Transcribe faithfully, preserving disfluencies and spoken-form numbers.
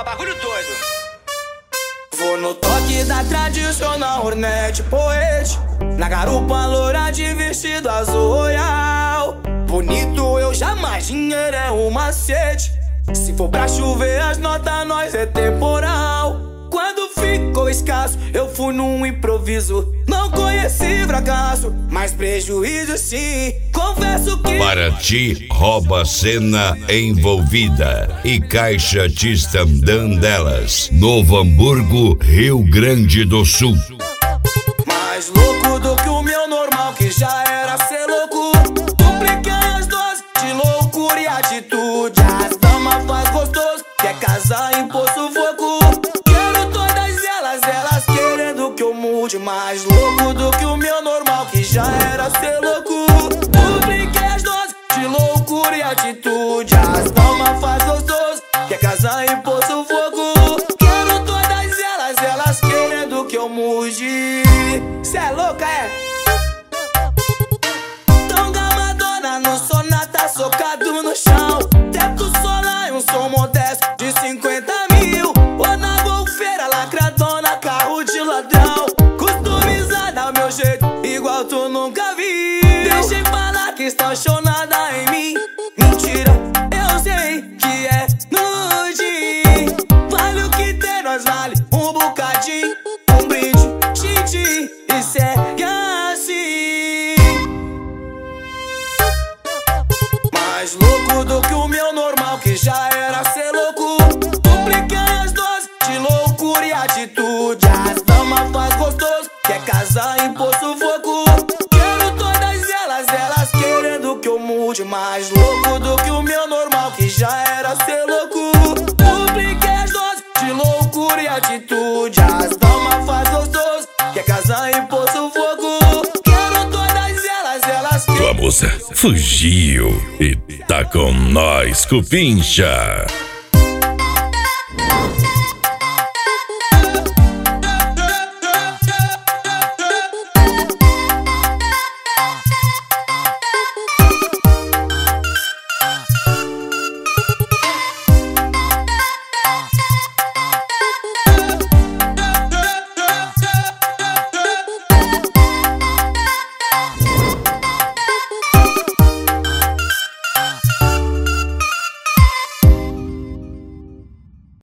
Ó, bagulho doido. Vou no toque da tradicional Hornet Poet, na garupa loura de vestido azul royal. Bonito eu jamais, dinheiro é um macete. Se for pra chover as notas, nós é temporal. Quando ficou escasso, eu fui num improviso. Não conheci fracasso, mas prejuízo sim. Confesso que para ti, rouba cena envolvida e Caixa Tistandã delas, Novo Hamburgo, Rio Grande do Sul. Mais louco do que o meu normal, que já era ser louco. Dupliquei as doses de loucura e atitude. As damas faz gostoso, quer casar em Poço Foco. Quero todas elas, elas querendo que eu mude. Mais louco do que o meu normal, que já era ser louco. Dupliquei as doses de loucura e atitude. As damas faz gostoso, quer casar em Poço Foco. Quero todas elas, elas querendo que eu mude. Cê é louca, é? Tão gamadona no sonata, socado no chão. Teto solar e um som modesto de cinquenta mil. Ou na golfeira lacradona, carro de ladrão. Customizada ao meu jeito, igual tu nunca viu. Deixem falar que estão chonada em mim. Mentira, eu sei que é nude. Vale o que tem, nós vale um bocadinho. Um brinde, xixi, e segue assim. Mais louco do que o meu normal, que já era ser louco. Dupliquei as doses de loucura e atitude. As damas faz gostoso, quer casar em Poço Foco. Quero todas elas, elas querendo que eu mude. Mais louco do que o meu normal, que já era ser louco. Dupliquei as doses de loucura e atitude. As damas faz gostoso, quer casar em Poço Fogo. Quero todas elas, elas querendo. Tua moça fugiu e tá com nós, Cupincha.